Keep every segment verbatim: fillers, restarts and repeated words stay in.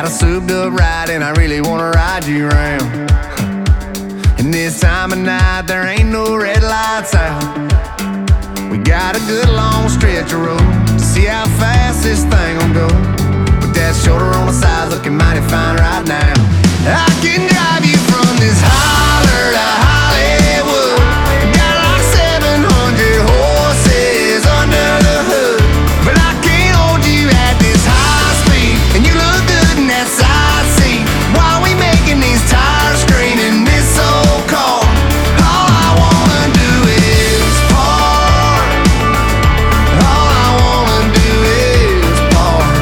got a souped up ride and I really wanna ride you around. And this time of night there ain't no red lights out. We got a good long stretch of road to see how fast this thing gon' go. With that shoulder on the side looking mighty fine right now. I can drive you from this holler to Hollywood. Got like seven hundred horses under the hood. But I can't hold you at this high speed, and you look good in that side seat. While we making these tires scream in this old car, all I wanna do is park. All I wanna do is park.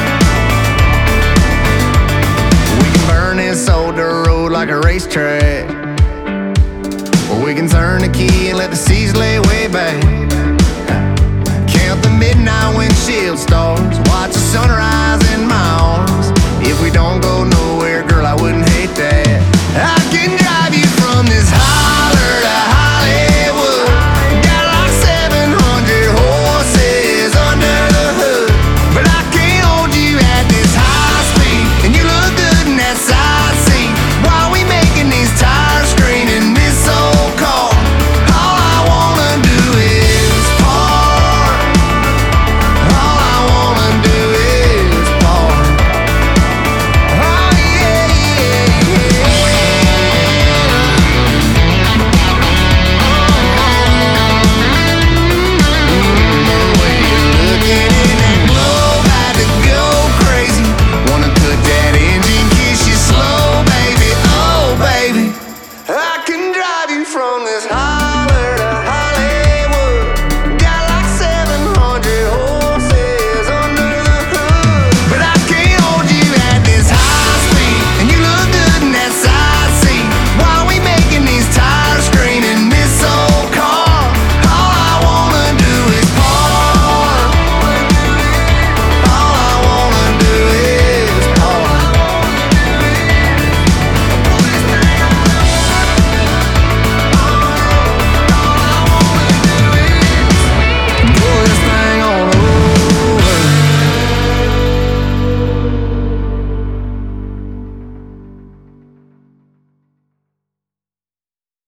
We can burn this old dirt road like a racetrack, or we can turn the key and let the seas lay way back. Count the midnight windshield stars, watch the sunrise